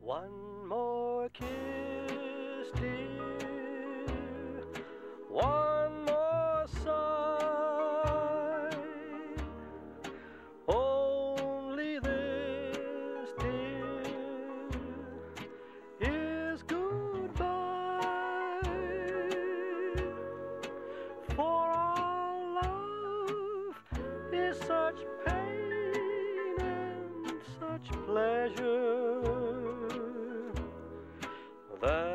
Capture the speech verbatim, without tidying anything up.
One more kiss, dear, one more sigh. Only this, dear, is goodbye. For our love is such pain and such pleasure that